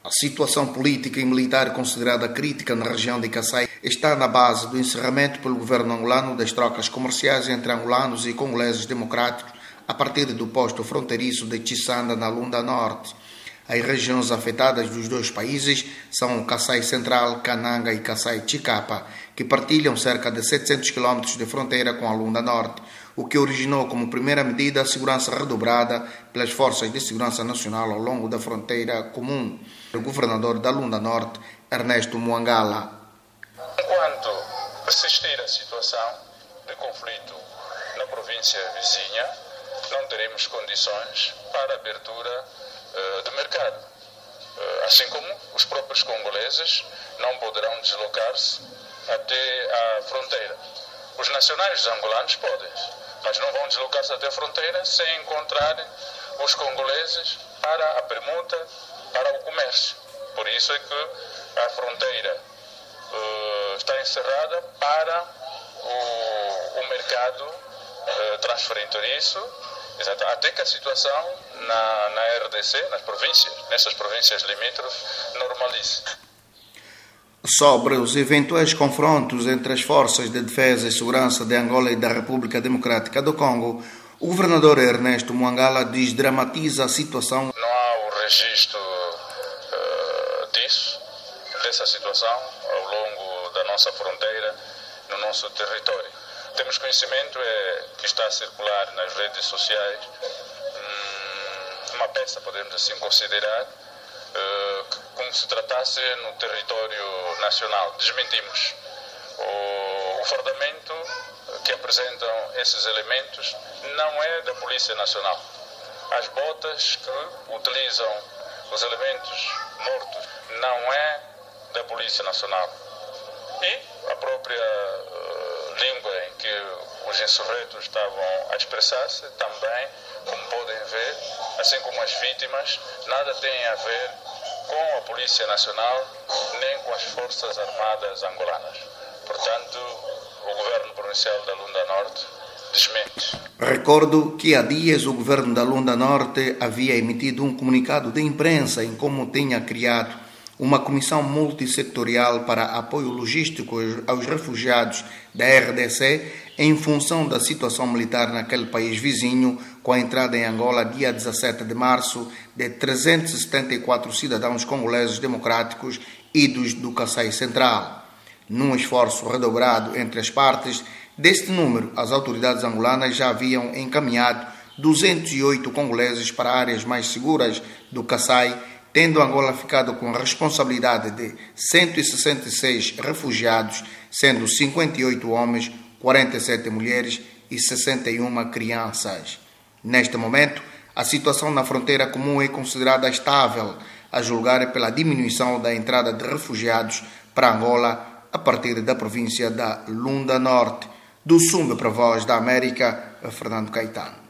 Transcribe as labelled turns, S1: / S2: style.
S1: A situação política e militar considerada crítica na região de Kasaï está na base do encerramento pelo governo angolano das trocas comerciais entre angolanos e congoleses democráticos a partir do posto fronteiriço de Chisanda, na Lunda Norte. As regiões afetadas dos dois países são Kasaï Central, Kananga e Kasaï Chikapa, que partilham cerca de 700 km de fronteira com a Lunda Norte, o que originou como primeira medida a segurança redobrada pelas forças de segurança nacional ao longo da fronteira comum. O governador da Lunda Norte, Ernesto Muangala.
S2: Enquanto persistir a situação de conflito na província vizinha, não teremos condições para a abertura do mercado. Assim como os próprios congoleses não poderão deslocar-se até a fronteira. Os nacionais angolanos podem, mas não vão deslocar-se até a fronteira sem encontrarem os congoleses para a permuta, para o comércio. Por isso é que a fronteira está encerrada para o mercado transfronteiriço, até que a situação na RDC, nessas províncias limítrofes, normalize.
S1: Sobre os eventuais confrontos entre as forças de defesa e segurança de Angola e da República Democrática do Congo, o governador Ernesto Muangala desdramatiza a situação.
S2: Não há o registro dessa situação ao longo da nossa fronteira, no nosso território. Temos conhecimento que está a circular nas redes sociais uma peça, podemos assim considerar, como se tratasse no território nacional. Desmentimos. O fardamento que apresentam esses elementos não é da Polícia Nacional. As botas que utilizam os elementos mortos não é da Polícia Nacional. E a própria língua em que os insurretos estavam a expressar-se também, como podem ver, assim como as vítimas, nada tem a ver com a Polícia Nacional nem com as Forças Armadas angolanas. Portanto, o Governo Provincial da Lunda Norte desmente.
S1: Recordo que há dias o Governo da Lunda Norte havia emitido um comunicado de imprensa em como tinha criado uma comissão multissectorial para apoio logístico aos refugiados da RDC em função da situação militar naquele país vizinho, com a entrada em Angola dia 17 de março de 374 cidadãos congoleses democráticos idos do Kasaï Central. Num esforço redobrado entre as partes, deste número, as autoridades angolanas já haviam encaminhado 208 congoleses para áreas mais seguras do Kasaï, tendo Angola ficado com a responsabilidade de 166 refugiados, sendo 58 homens, 47 mulheres e 61 crianças. Neste momento, a situação na fronteira comum é considerada estável, a julgar pela diminuição da entrada de refugiados para Angola a partir da província da Lunda Norte. Do Sumbe para a Voz da América, Fernando Caetano.